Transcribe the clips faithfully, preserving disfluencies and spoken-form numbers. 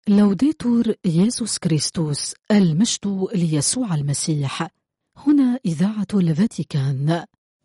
لوديتور يسوع كريستوس، المجد ليسوع المسيح. هنا إذاعة الفاتيكان.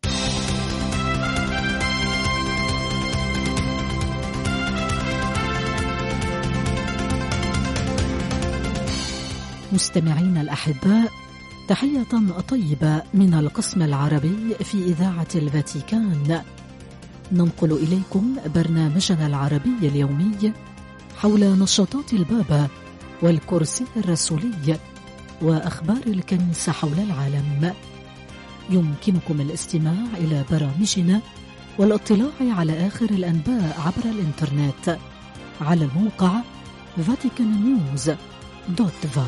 مستمعين الأحباء، تحية طيبة من القسم العربي في إذاعة الفاتيكان. ننقل إليكم برنامجنا العربي اليومي حول نشاطات البابا والكرسي الرسولي وأخبار الكنيسة حول العالم. يمكنكم الاستماع إلى برامجنا والاطلاع على آخر الأنباء عبر الإنترنت على الموقع فاتيكان نيوز دوت فا.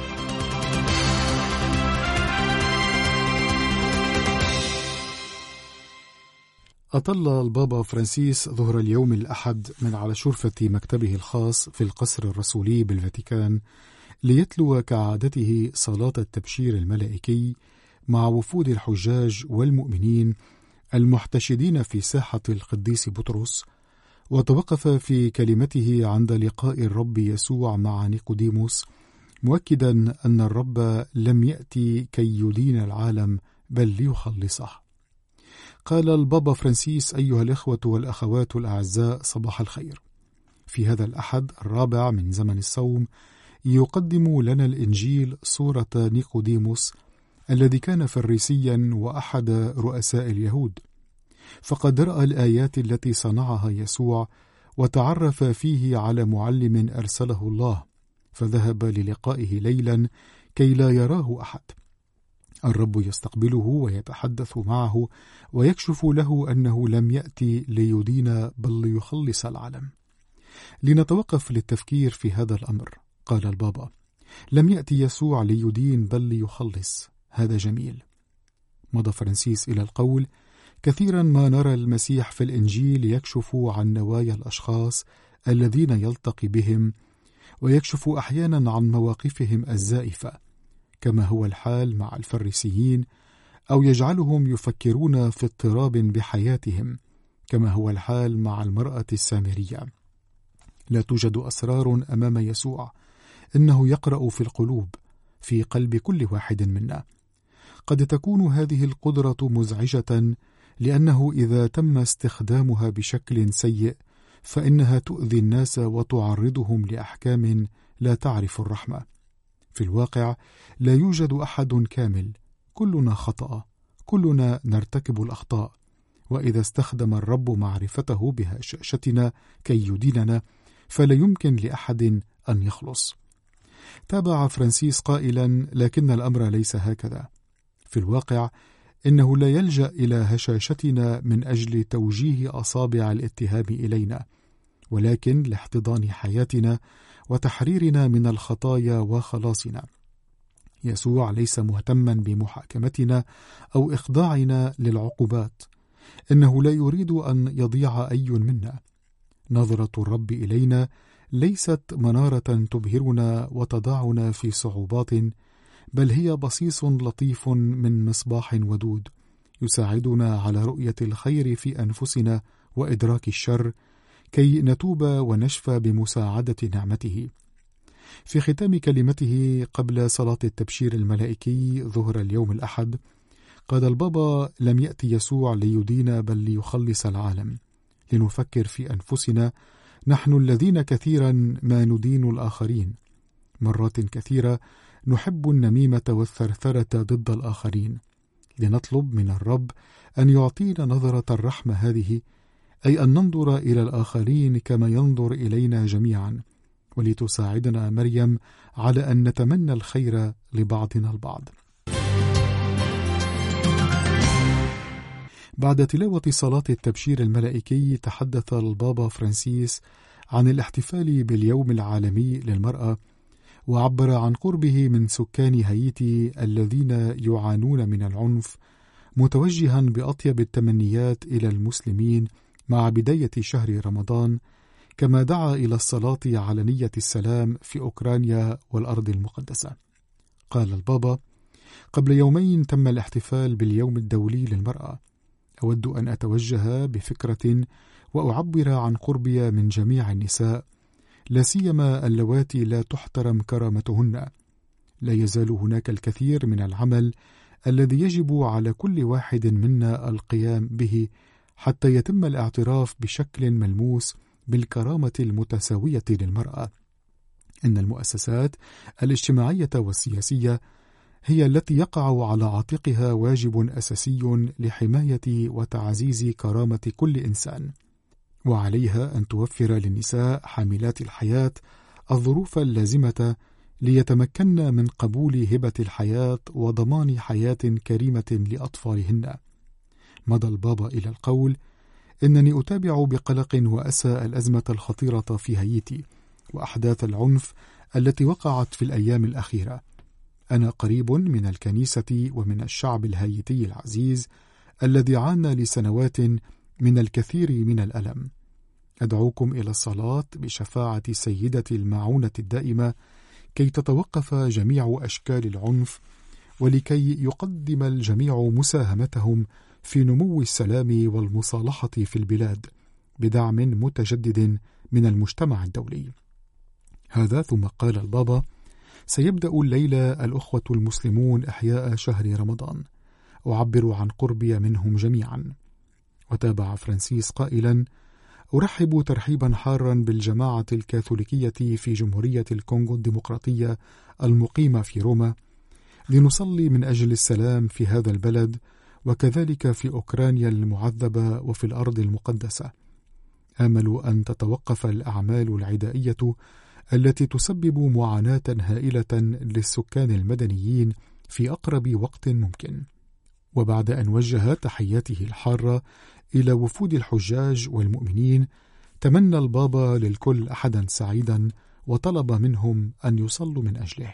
أطل البابا فرانسيس ظهر اليوم الأحد من على شرفة مكتبه الخاص في القصر الرسولي بالفاتيكان ليتلو كعادته صلاة التبشير الملائكي مع وفود الحجاج والمؤمنين المحتشدين في ساحة القديس بطرس. وتوقف في كلمته عند لقاء الرب يسوع مع نيقوديموس، مؤكدا أن الرب لم يأتي كي يدين العالم بل ليخلصه. قال البابا فرانسيس: أيها الإخوة والأخوات الأعزاء، صباح الخير. في هذا الأحد الرابع من زمن الصوم يقدم لنا الإنجيل صورة نيقوديموس الذي كان فريسيا وأحد رؤساء اليهود، فقد رأى الآيات التي صنعها يسوع وتعرف فيه على معلم أرسله الله، فذهب للقائه ليلا كي لا يراه أحد. الرب يستقبله ويتحدث معه ويكشف له أنه لم يأتي ليدين بل ليخلص العالم. لنتوقف للتفكير في هذا الأمر. قال البابا: لم يأتي يسوع ليدين بل ليخلص. هذا جميل. مضى فرانسيس إلى القول: كثيرا ما نرى المسيح في الإنجيل يكشف عن نوايا الأشخاص الذين يلتقي بهم، ويكشف أحيانا عن مواقفهم الزائفة كما هو الحال مع الفريسيين، أو يجعلهم يفكرون في اضطراب بحياتهم كما هو الحال مع المرأة السامرية. لا توجد أسرار أمام يسوع، إنه يقرأ في القلوب، في قلب كل واحد منا. قد تكون هذه القدرة مزعجة، لأنه إذا تم استخدامها بشكل سيء فإنها تؤذي الناس وتعرضهم لأحكام لا تعرف الرحمة. في الواقع لا يوجد أحد كامل، كلنا خطأ، كلنا نرتكب الأخطاء، وإذا استخدم الرب معرفته بهشاشتنا كي يديننا فلا يمكن لأحد أن يخلص. تابع فرانسيس قائلا: لكن الأمر ليس هكذا. في الواقع إنه لا يلجأ إلى هشاشتنا من أجل توجيه أصابع الاتهام إلينا، ولكن لاحتضان حياتنا وتحريرنا من الخطايا وخلاصنا. يسوع ليس مهتما بمحاكمتنا أو إخضاعنا للعقوبات، إنه لا يريد أن يضيع أي منا. نظرة الرب إلينا ليست منارة تبهرنا وتضعنا في صعوبات، بل هي بصيص لطيف من مصباح ودود يساعدنا على رؤية الخير في أنفسنا وإدراك الشر، كي نتوب ونشفى بمساعدة نعمته. في ختام كلمته قبل صلاة التبشير الملائكي ظهر اليوم الأحد، قال البابا: لم يأتي يسوع ليدين بل ليخلص العالم. لنفكر في أنفسنا، نحن الذين كثيرا ما ندين الآخرين. مرات كثيرة نحب النميمة والثرثرة ضد الآخرين. لنطلب من الرب أن يعطينا نظرة الرحمة هذه، أي أن ننظر إلى الآخرين كما ينظر إلينا جميعا، ولتساعدنا مريم على أن نتمنى الخير لبعضنا البعض. بعد تلاوة صلاة التبشير الملائكي تحدث البابا فرانسيس عن الاحتفال باليوم العالمي للمرأة، وعبر عن قربه من سكان هايتي الذين يعانون من العنف، متوجها بأطيب التمنيات إلى المسلمين مع بداية شهر رمضان، كما دعا إلى الصلاة على نية السلام في أوكرانيا والأرض المقدسة. قال البابا: قبل يومين تم الاحتفال باليوم الدولي للمرأة. أود أن أتوجه بفكرة وأعبر عن قربي من جميع النساء لا سيما اللواتي لا تحترم كرامتهن. لا يزال هناك الكثير من العمل الذي يجب على كل واحد منا القيام به حتى يتم الاعتراف بشكل ملموس بالكرامة المتساوية للمرأة. إن المؤسسات الاجتماعية والسياسية هي التي يقع على عاتقها واجب أساسي لحماية وتعزيز كرامة كل إنسان، وعليها أن توفر للنساء حاملات الحياة الظروف اللازمة ليتمكن من قبول هبة الحياة وضمان حياة كريمة لأطفالهن. مضى البابا إلى القول: إنني أتابع بقلق وأسى الأزمة الخطيرة في هايتي وأحداث العنف التي وقعت في الأيام الأخيرة. أنا قريب من الكنيسة ومن الشعب الهايتي العزيز الذي عانى لسنوات من الكثير من الألم. أدعوكم إلى الصلاة بشفاعة سيدة المعونة الدائمة كي تتوقف جميع أشكال العنف، ولكي يقدم الجميع مساهمتهم في نمو السلام والمصالحة في البلاد بدعم متجدد من المجتمع الدولي. هذا ثم قال البابا: سيبدأ الليلة الأخوة المسلمون إحياء شهر رمضان، أعبر عن قربي منهم جميعا. وتابع فرانسيس قائلا: أرحب ترحيبا حارا بالجماعة الكاثوليكية في جمهورية الكونغو الديمقراطية المقيمة في روما، لنصلي من أجل السلام في هذا البلد وكذلك في أوكرانيا المعذبة وفي الأرض المقدسة. آمل أن تتوقف الأعمال العدائية التي تسبب معاناة هائلة للسكان المدنيين في أقرب وقت ممكن. وبعد أن وجه تحياته الحارة إلى وفود الحجاج والمؤمنين، تمنى البابا للكل أحدا سعيدا وطلب منهم أن يصلوا من أجله.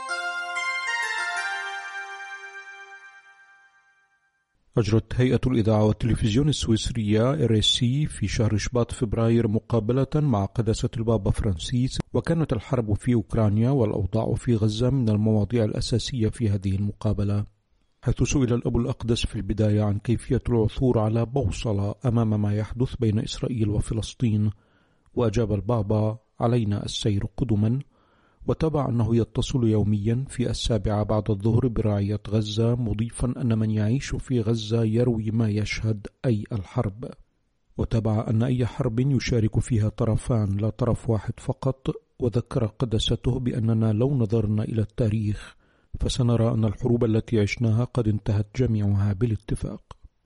أجرت هيئة الإذاعة والتلفزيون السويسرية إر إس سي في شهر شباط فبراير مقابلة مع قداسة البابا فرانسيس، وكانت الحرب في أوكرانيا والأوضاع في غزة من المواضيع الأساسية في هذه المقابلة، حيث سئل الأب الأقدس في البداية عن كيفية العثور على بوصلة أمام ما يحدث بين إسرائيل وفلسطين، وأجاب البابا: علينا السير قدما. وتبع أنه يتصل يوميا في السابعة بعد الظهر برعاية غزة، مضيفا أن من يعيش في غزة يروي ما يشهد، أي الحرب. وتبع أن أي حرب يشارك فيها طرفان لا طرف واحد فقط، وذكر قدسته بأننا لو نظرنا إلى التاريخ فسنرى أن الحروب التي عشناها قد انتهت جميعها بالاتفاق.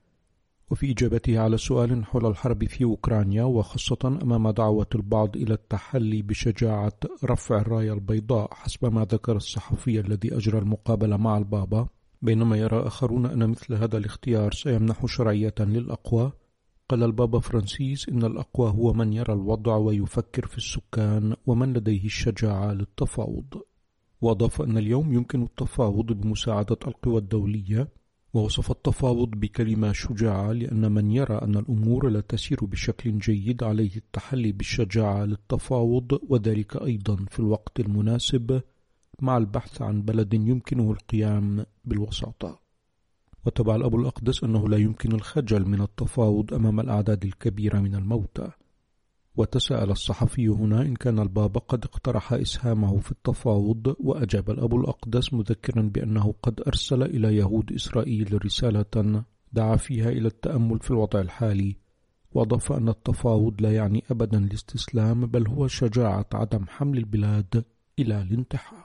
وفي إجابته على سؤال حول الحرب في أوكرانيا، وخاصة أمام دعوة البعض إلى التحلي بشجاعة رفع الراية البيضاء حسب ما ذكر الصحفي الذي أجرى المقابلة مع البابا، بينما يرى آخرون أن مثل هذا الاختيار سيمنح شرعية للأقوى، قال البابا فرانسيس إن الأقوى هو من يرى الوضع ويفكر في السكان ومن لديه الشجاعة للتفاوض. وأضاف أن اليوم يمكن التفاوض بمساعدة القوى الدولية، ووصف التفاوض بكلمة شجاعة، لأن من يرى أن الأمور لا تسير بشكل جيد عليه التحلي بالشجاعة للتفاوض، وذلك أيضا في الوقت المناسب مع البحث عن بلد يمكنه القيام بالوساطة. وتبع الأب الأقدس أنه لا يمكن الخجل من التفاوض أمام الأعداد الكبيرة من الموتى. وتساءل الصحفي هنا إن كان البابا قد اقترح إسهامه في التفاوض، وأجاب الأب الأقدس مذكرا بأنه قد أرسل إلى يهود إسرائيل رسالة دعا فيها إلى التأمل في الوضع الحالي، وأضاف أن التفاوض لا يعني أبدا الاستسلام، بل هو شجاعة عدم حمل البلاد إلى الانتحار.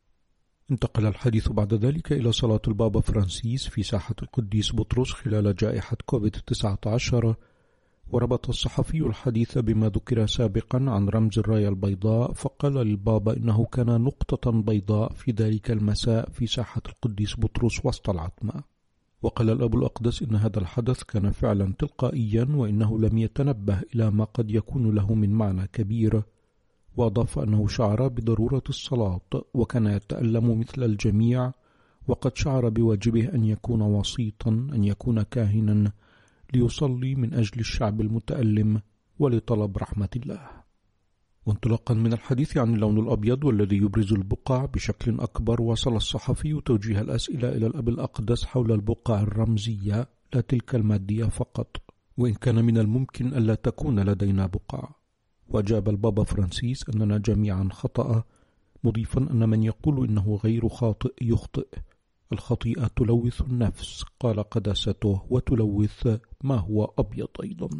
انتقل الحديث بعد ذلك إلى صلاة البابا فرانسيس في ساحة القديس بطرس خلال جائحة كوفيد تسعة عشر، وربط الصحفي الحديث بما ذكر سابقا عن رمز الراية البيضاء، فقال للبابا إنه كان نقطة بيضاء في ذلك المساء في ساحة القديس بطرس وسط العتمة. وقال الأب الأقدس إن هذا الحدث كان فعلا تلقائيا، وإنه لم يتنبه إلى ما قد يكون له من معنى كبير. وأضاف أنه شعر بضرورة الصلاة، وكان يتألم مثل الجميع، وقد شعر بواجبه أن يكون وسيطا، أن يكون كاهنا ليصلي من أجل الشعب المتألم ولطلب رحمة الله. وانطلاقا من الحديث عن اللون الأبيض والذي يبرز البقع بشكل أكبر، وصل الصحفي توجيه الأسئلة إلى الأب الأقدس حول البقع الرمزية لا تلك المادية فقط، وإن كان من الممكن ألا تكون لدينا بقع. وأجاب البابا فرانسيس أننا جميعا خطأ، مضيفا أن من يقول إنه غير خاطئ يخطئ. الخطيئة تلوث النفس، قال قداسته، وتلوث ما هو أبيض أيضا.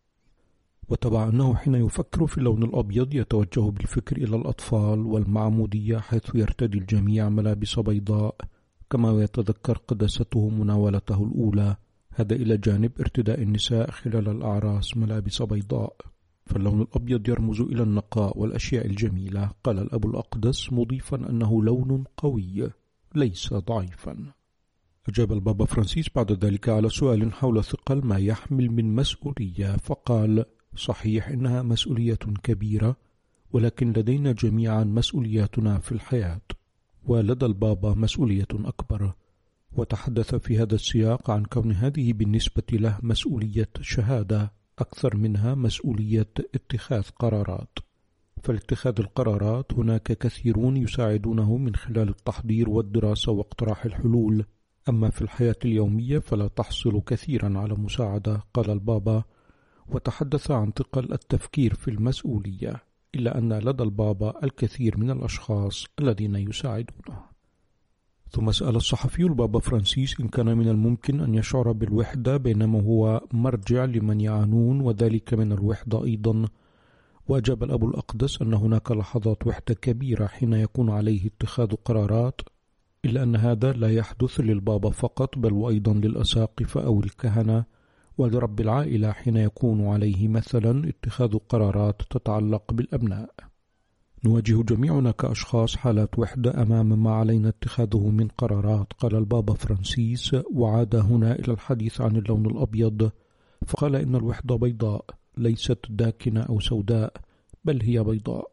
وتبع أنه حين يفكر في اللون الأبيض يتوجه بالفكر إلى الأطفال والمعمودية، حيث يرتدي الجميع ملابس بيضاء، كما يتذكر قداسته مناولته الأولى، هذا إلى جانب ارتداء النساء خلال الأعراس ملابس بيضاء. فاللون الأبيض يرمز إلى النقاء والأشياء الجميلة، قال الأب الأقدس، مضيفا أنه لون قوي ليس ضعيفا. أجاب البابا فرانسيس بعد ذلك على سؤال حول ثقل ما يحمل من مسؤولية، فقال: صحيح إنها مسؤولية كبيرة، ولكن لدينا جميعا مسؤولياتنا في الحياة، ولدى البابا مسؤولية أكبر. وتحدث في هذا السياق عن كون هذه بالنسبة له مسؤولية شهادة أكثر منها مسؤولية اتخاذ قرارات. فلاتخاذ القرارات هناك كثيرون يساعدونه من خلال التحضير والدراسة واقتراح الحلول، أما في الحياة اليومية فلا تحصل كثيرا على مساعدة، قال البابا. وتحدث عن ثقل التفكير في المسؤولية، إلا أن لدى البابا الكثير من الأشخاص الذين يساعدونه. ثم سأل الصحفي البابا فرانسيس إن كان من الممكن أن يشعر بالوحدة بينما هو مرجع لمن يعانون، وذلك من الوحدة أيضا. وأجاب الأب الأقدس أن هناك لحظات وحدة كبيرة حين يكون عليه اتخاذ قرارات، إلا أن هذا لا يحدث للبابا فقط، بل وأيضا للأساقفة أو الكهنة ولرب العائلة حين يكون عليه مثلا اتخاذ قرارات تتعلق بالأبناء. نواجه جميعنا كأشخاص حالات وحدة أمام ما علينا اتخاذه من قرارات، قال البابا فرانسيس. وعاد هنا إلى الحديث عن اللون الأبيض، فقال إن الوحدة بيضاء، ليست داكنة أو سوداء، بل هي بيضاء.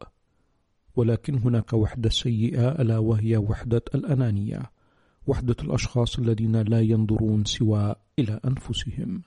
ولكن هناك وحدة سيئة، ألا وهي وحدة الأنانية، وحدة الأشخاص الذين لا ينظرون سوى إلى أنفسهم.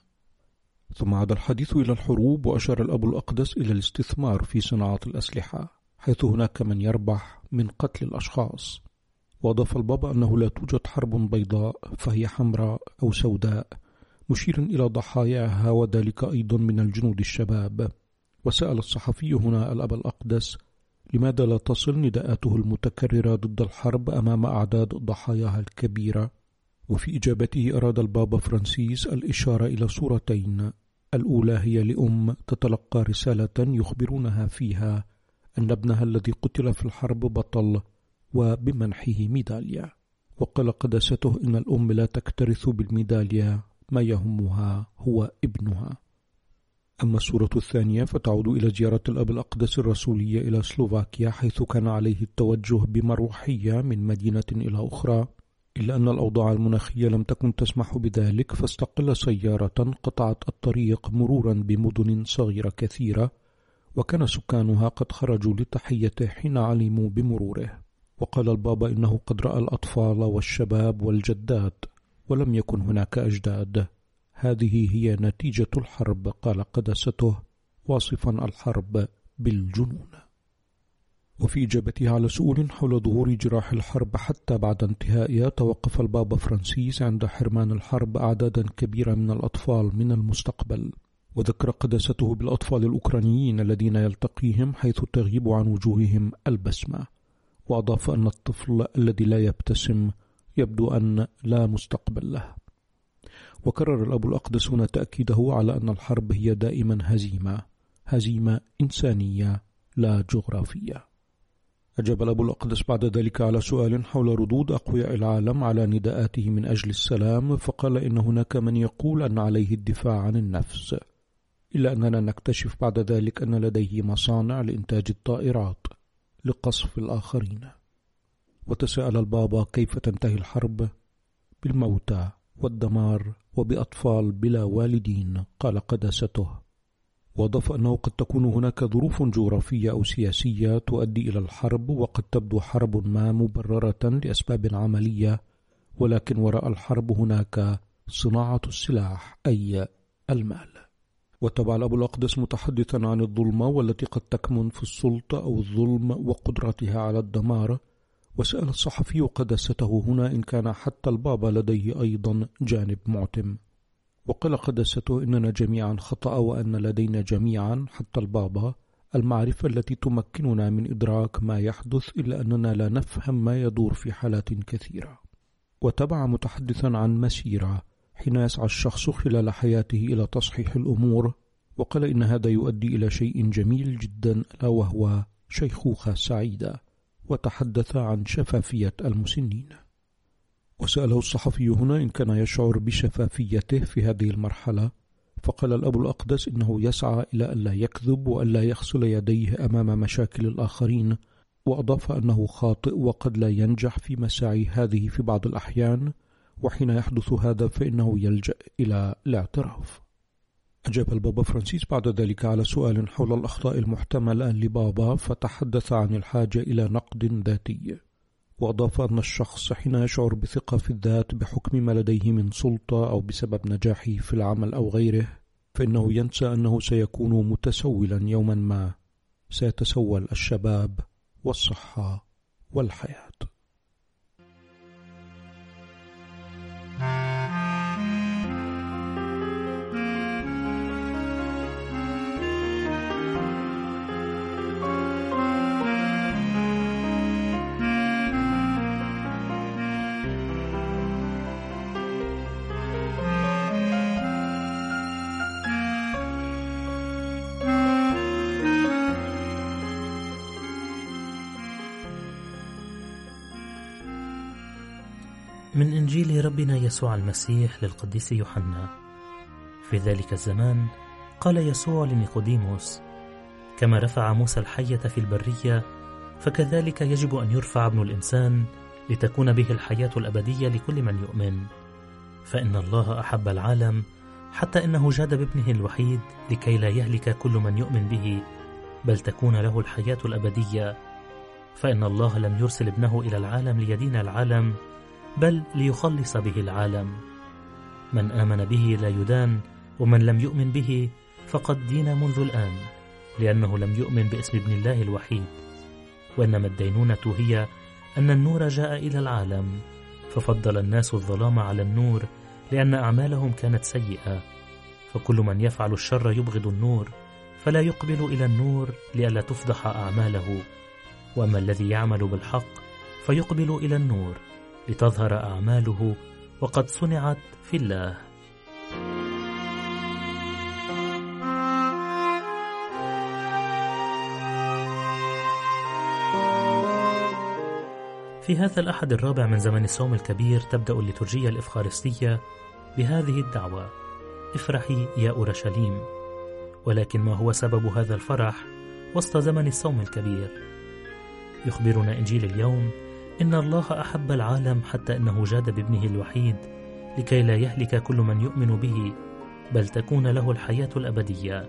ثم عاد الحديث إلى الحروب، وأشار الأب الأقدس إلى الاستثمار في صناعة الأسلحة، حيث هناك من يربح من قتل الأشخاص. وأضاف البابا أنه لا توجد حرب بيضاء، فهي حمراء أو سوداء، مشيرا إلى ضحاياها، وذلك أيضا من الجنود الشباب. وسأل الصحفي هنا الأب الأقدس لماذا لا تصل نداءاته المتكررة ضد الحرب أمام أعداد ضحاياها الكبيرة. وفي إجابته أراد البابا فرانسيس الإشارة إلى صورتين، الأولى هي لأم تتلقى رسالة يخبرونها فيها أن ابنها الذي قتل في الحرب بطل وبمنحه ميدالية. وقال قداسته إن الأم لا تكترث بالميدالية، ما يهمها هو ابنها. أما الصورة الثانية فتعود إلى زيارة الأب الأقدس الرسولية إلى سلوفاكيا، حيث كان عليه التوجه بمروحية من مدينة إلى أخرى، إلا أن الأوضاع المناخية لم تكن تسمح بذلك، فاستقل سيارة قطعت الطريق مرورا بمدن صغيرة كثيرة، وكان سكانها قد خرجوا لتحيته حين علموا بمروره. وقال البابا إنه قد رأى الأطفال والشباب والجدات، ولم يكن هناك أجداد. هذه هي نتيجة الحرب، قال قداسته، واصفا الحرب بالجنون. وفي إجابته على سؤال حول ظهور جراح الحرب حتى بعد انتهائها، توقف البابا فرانسيس عند حرمان الحرب أعدادا كبيرة من الأطفال من المستقبل. وذكر قداسته بالأطفال الأوكرانيين الذين يلتقيهم حيث تغيب عن وجوههم البسمة، وأضاف أن الطفل الذي لا يبتسم يبدو أن لا مستقبل له. وكرر الأب الأقدس هنا تأكيده على أن الحرب هي دائما هزيمة، هزيمة إنسانية لا جغرافية. أجاب الأب الأقدس بعد ذلك على سؤال حول ردود أقوياء العالم على نداءاته من أجل السلام، فقال إن هناك من يقول أن عليه الدفاع عن النفس، إلا أننا نكتشف بعد ذلك أن لديه مصانع لإنتاج الطائرات لقصف الآخرين. وتساءل البابا كيف تنتهي الحرب؟ بالموتى والدمار وبأطفال بلا والدين، قال قداسته. وأضاف أنه قد تكون هناك ظروف جغرافية أو سياسية تؤدي إلى الحرب، وقد تبدو حرب ما مبررة لأسباب عملية، ولكن وراء الحرب هناك صناعة السلاح أي المال. وتبع الأب الأقدس متحدثا عن الظلمة والتي قد تكمن في السلطة أو الظلم وقدرتها على الدمار، وسأل الصحفي قداسته هنا إن كان حتى البابا لديه أيضا جانب معتم. وقال قداسته إننا جميعا خطأ، وأن لدينا جميعا حتى البابا المعرفة التي تمكننا من إدراك ما يحدث، إلا أننا لا نفهم ما يدور في حالات كثيرة. وتبع متحدثا عن مسيرة حين يسعى الشخص خلال حياته إلى تصحيح الأمور، وقال إن هذا يؤدي إلى شيء جميل جدا، ألا وهو شيخوخة سعيدة، وتحدث عن شفافية المسنين. وسأله الصحفي هنا إن كان يشعر بشفافيته في هذه المرحلة، فقال الأب الأقدس إنه يسعى إلى ألا يكذب وألا يغسل يديه أمام مشاكل الآخرين، وأضاف أنه خاطئ وقد لا ينجح في مساعي هذه في بعض الأحيان، وحين يحدث هذا فإنه يلجأ إلى الاعتراف. أجاب البابا فرانسيس بعد ذلك على سؤال حول الأخطاء المحتملة لبابا، فتحدث عن الحاجة إلى نقد ذاتي، وأضاف أن الشخص حين يشعر بثقة في الذات بحكم ما لديه من سلطة أو بسبب نجاحه في العمل أو غيره، فإنه ينسى أنه سيكون متسولا يوما ما، سيتسول الشباب والصحة والحياة. من إنجيل ربنا يسوع المسيح للقديس يوحنا. في ذلك الزمان قال يسوع لنيقوديموس: كما رفع موسى الحية في البرية، فكذلك يجب أن يرفع ابن الإنسان، لتكون به الحياة الأبدية لكل من يؤمن. فإن الله أحب العالم حتى إنه جاد بابنه الوحيد، لكي لا يهلك كل من يؤمن به، بل تكون له الحياة الأبدية. فإن الله لم يرسل ابنه إلى العالم ليدين العالم، بل ليخلص به العالم. من آمن به لا يدان، ومن لم يؤمن به فقد دين منذ الآن، لأنه لم يؤمن باسم ابن الله الوحيد. وإنما الدينونة هي أن النور جاء إلى العالم، ففضل الناس الظلام على النور، لأن أعمالهم كانت سيئة. فكل من يفعل الشر يبغض النور، فلا يقبل إلى النور، لئلا تفضح أعماله. وأما الذي يعمل بالحق فيقبل إلى النور، لتظهر أعماله وقد صنعت في الله. في هذا الأحد الرابع من زمن الصوم الكبير تبدأ الليتورجية الإفخارستية بهذه الدعوة: افرحي يا أورشليم. ولكن ما هو سبب هذا الفرح وسط زمن الصوم الكبير؟ يخبرنا إنجيل اليوم إن الله أحب العالم حتى أنه جاد بابنه الوحيد، لكي لا يهلك كل من يؤمن به، بل تكون له الحياة الأبدية.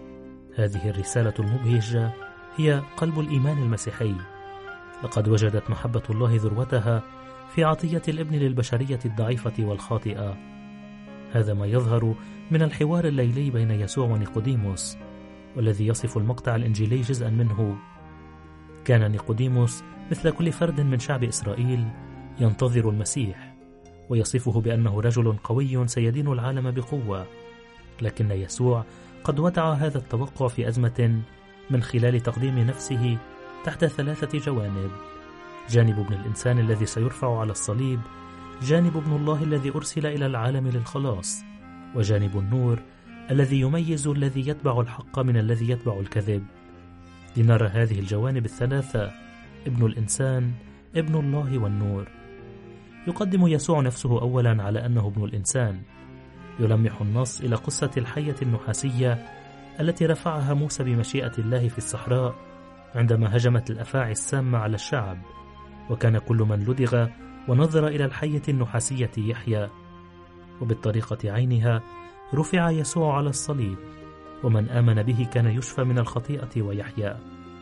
هذه الرسالة المبهجة هي قلب الإيمان المسيحي. لقد وجدت محبة الله ذروتها في عطية الابن للبشرية الضعيفة والخاطئة. هذا ما يظهر من الحوار الليلي بين يسوع ونيقوديموس، والذي يصف المقطع الإنجيلي جزءا منه. كان نيقوديموس مثل كل فرد من شعب إسرائيل ينتظر المسيح، ويصفه بأنه رجل قوي سيدين العالم بقوة. لكن يسوع قد ودع هذا التوقع في أزمة من خلال تقديم نفسه تحت ثلاثة جوانب: جانب ابن الإنسان الذي سيرفع على الصليب، جانب ابن الله الذي أرسل إلى العالم للخلاص، وجانب النور الذي يميز الذي يتبع الحق من الذي يتبع الكذب. لنرى هذه الجوانب الثلاثة: ابن الإنسان، ابن الله، والنور. يقدم يسوع نفسه أولا على أنه ابن الإنسان. يلمح النص إلى قصة الحية النحاسية التي رفعها موسى بمشيئة الله في الصحراء عندما هجمت الأفاعي السامة على الشعب، وكان كل من لدغ ونظر إلى الحية النحاسية يحيا. وبالطريقة عينها رفع يسوع على الصليب، ومن آمن به كان يشفى من الخطيئة ويحيا.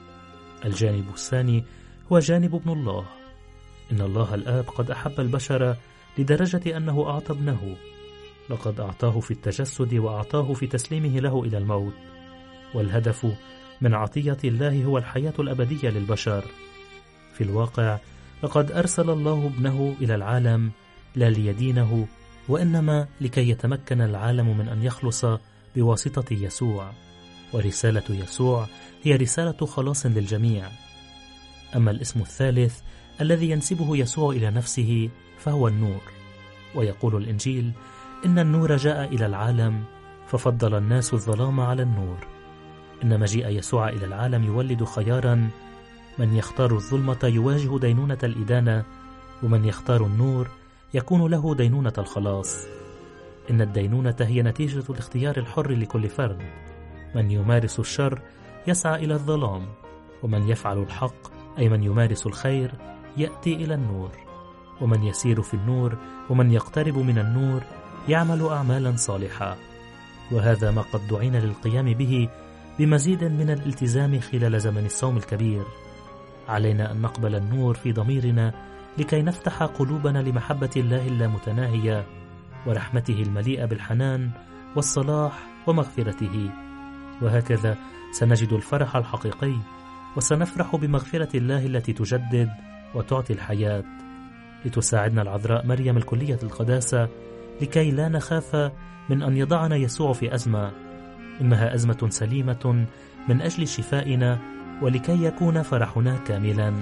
الجانب الثاني هو جانب ابن الله. إن الله الآب قد أحب البشر لدرجة أنه أعطى ابنه. لقد أعطاه في التجسد، وأعطاه في تسليمه له إلى الموت. والهدف من عطية الله هو الحياة الأبدية للبشر. في الواقع لقد أرسل الله ابنه إلى العالم لا ليدينه، وإنما لكي يتمكن العالم من أن يخلص بواسطة يسوع. ورسالة يسوع هي رسالة خلاص للجميع. أما الاسم الثالث الذي ينسبه يسوع إلى نفسه فهو النور، ويقول الإنجيل: إن النور جاء إلى العالم ففضل الناس الظلام على النور. إن مجيء يسوع إلى العالم يولد خيارا: من يختار الظلمة يواجه دينونة الإدانة، ومن يختار النور يكون له دينونة الخلاص. إن الدينونة هي نتيجة الاختيار الحر لكل فرد. من يمارس الشر يسعى إلى الظلام، ومن يفعل الحق أي من يمارس الخير يأتي إلى النور. ومن يسير في النور ومن يقترب من النور يعمل أعمالا صالحة. وهذا ما قد دعينا للقيام به بمزيد من الالتزام خلال زمن الصوم الكبير. علينا أن نقبل النور في ضميرنا لكي نفتح قلوبنا لمحبة الله اللامتناهية ورحمته المليئة بالحنان والصلاح ومغفرته. وهكذا سنجد الفرح الحقيقي، وسنفرح بمغفرة الله التي تجدد وتعطي الحياة. لتساعدنا العذراء مريم الكلية القداسة لكي لا نخاف من أن يضعنا يسوع في أزمة. إنها أزمة سليمة من أجل شفائنا ولكي يكون فرحنا كاملا.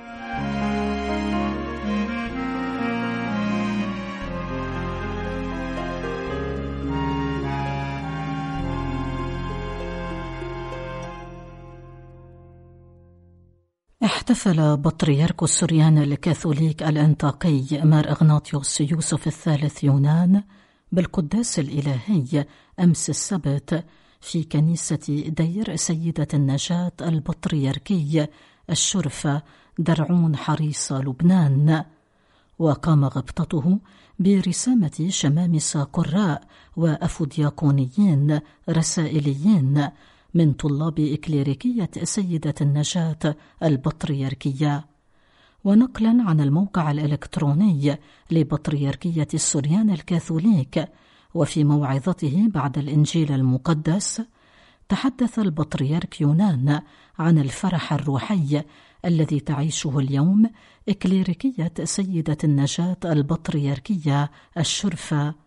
احتفل بطريرك السريان الكاثوليك الأنطاكي مار إغناطيوس يوسف الثالث يونان بالقداس الإلهي أمس السبت في كنيسة دير سيدة النجاة البطريركي الشرفة درعون حريص لبنان. وقام غبطته برسامة شمامسة قراء وأفودياقونيين رسائليين من طلاب إكليريكية سيدة النجاة البطريركية. ونقلا عن الموقع الإلكتروني لبطريركية السريان الكاثوليك، وفي موعظته بعد الإنجيل المقدس تحدث البطريرك يونان عن الفرح الروحي الذي تعيشه اليوم إكليريكية سيدة النجاة البطريركية الشرفة.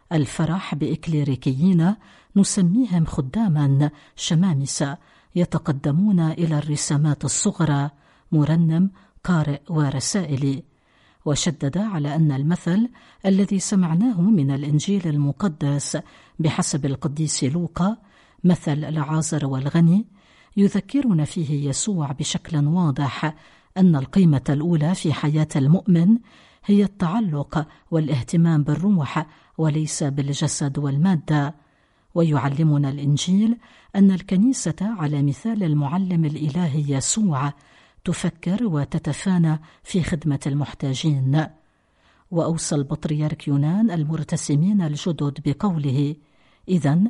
الفرح بإكليريكيين نسميهم خداما شمامسة يتقدمون إلى الرسامات الصغرى مرنم قارئ ورسائلي. وشدد على أن المثل الذي سمعناه من الإنجيل المقدس بحسب القديس لوقا مثل لعازر والغني يذكرنا فيه يسوع بشكل واضح أن القيمة الأولى في حياة المؤمن هي التعلق والاهتمام بالروح وليس بالجسد والمادة. ويعلمنا الإنجيل أن الكنيسة على مثال المعلم الإلهي يسوع تفكر وتتفانى في خدمة المحتاجين. وأوصى البطريرك يونان المرتسمين الجدد بقوله: إذن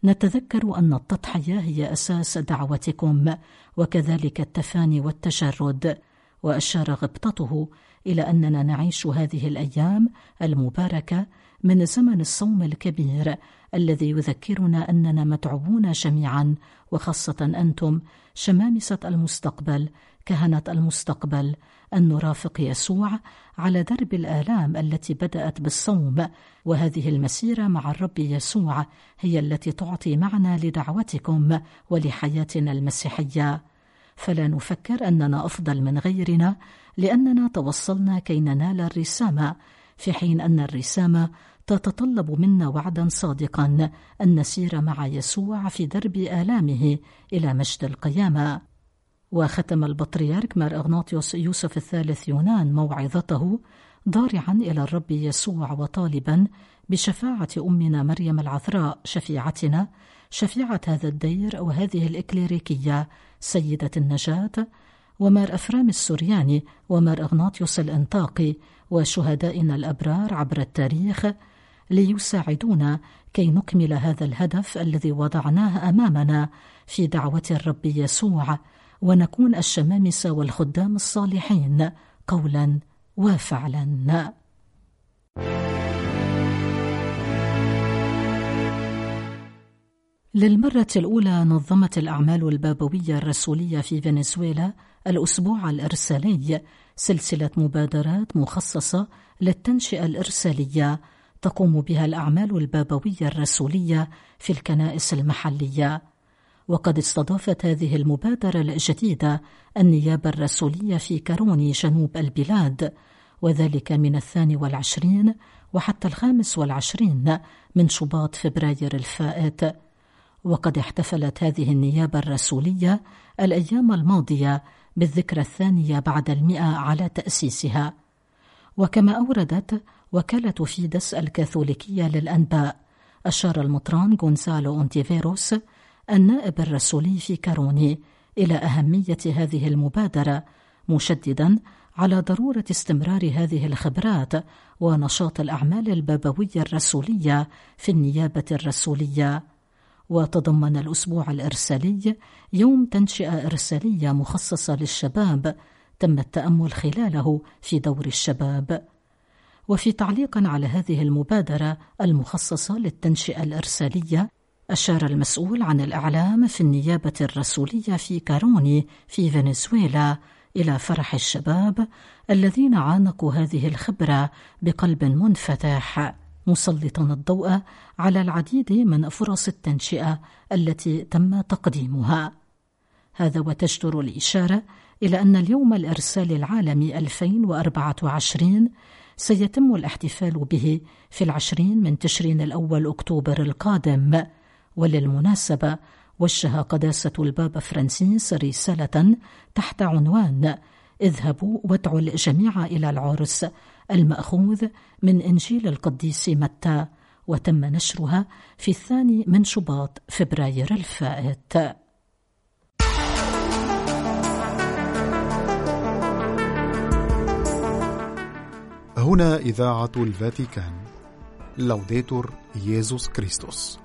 نتذكر أن التضحية هي أساس دعوتكم، وكذلك التفاني والتجرد. وأشار غبطته إلى أننا نعيش هذه الأيام المباركة من زمن الصوم الكبير الذي يذكرنا أننا مدعوون جميعا، وخاصة أنتم شمامسة المستقبل كهنة المستقبل، أن نرافق يسوع على درب الآلام التي بدأت بالصوم. وهذه المسيرة مع الرب يسوع هي التي تعطي معنى لدعوتكم ولحياتنا المسيحية. فلا نفكر أننا أفضل من غيرنا لأننا توصلنا كي ننال الرسامة، في حين أن الرسامة تتطلب منا وعدا صادقا أن نسير مع يسوع في درب آلامه إلى مجد القيامة. وختم البطريرك مار إغناطيوس يوسف الثالث يونان موعظته ضارعا إلى الرب يسوع وطالبا بشفاعة أمنا مريم العذراء شفيعتنا، شفيعة هذا الدير وهذه الإكليريكية سيدة النجاة، ومار أفرام السرياني ومار إغناطيوس الأنطاقي وشهدائنا الأبرار عبر التاريخ، ليساعدونا كي نكمل هذا الهدف الذي وضعناه أمامنا في دعوة الرب يسوع، ونكون الشمامسة والخدام الصالحين قولا وفعلا. للمرة الأولى نظمت الأعمال البابوية الرسولية في فنزويلا الأسبوع الإرسالي، سلسلة مبادرات مخصصة للتنشئة الإرسالية تقوم بها الأعمال البابوية الرسولية في الكنائس المحلية. وقد استضافت هذه المبادرة الجديدة النيابة الرسولية في كاروني جنوب البلاد، وذلك من الثاني والعشرين وحتى الخامس والعشرين من شباط فبراير الفائت. وقد احتفلت هذه النيابة الرسولية الأيام الماضية بالذكرى الثانية بعد المئة على تأسيسها. وكما أوردت وكالة فيدس الكاثوليكية للأنباء، أشار المطران غونزالو أونتيفيروس النائب الرسولي في كاروني إلى أهمية هذه المبادرة، مشددا على ضرورة استمرار هذه الخبرات ونشاط الأعمال البابوية الرسولية في النيابة الرسولية. وتضمن الأسبوع الإرسالي يوم تنشئة إرسالية مخصصة للشباب تم التأمل خلاله في دور الشباب. وفي تعليق على هذه المبادرة المخصصة للتنشئة الإرسالية، أشار المسؤول عن الإعلام في النيابة الرسولية في كاروني في فنزويلا إلى فرح الشباب الذين عانقوا هذه الخبرة بقلب منفتح، مسلطا الضوء على العديد من فرص التنشئة التي تم تقديمها. هذا وتجدر الإشارة إلى أن اليوم الإرسالي العالمي ألفين وأربعة وعشرين سيتم الاحتفال به في العشرين من تشرين الأول أكتوبر القادم. وللمناسبة وجه قداسة البابا فرانسيس رسالة تحت عنوان اذهبوا وادعوا الجميع إلى العرس المأخوذ من إنجيل القديس متى، وتم نشرها في الثاني من شباط فبراير الفائت. هنا إذاعة الفاتيكان. لوديتور ييسوس كريستوس.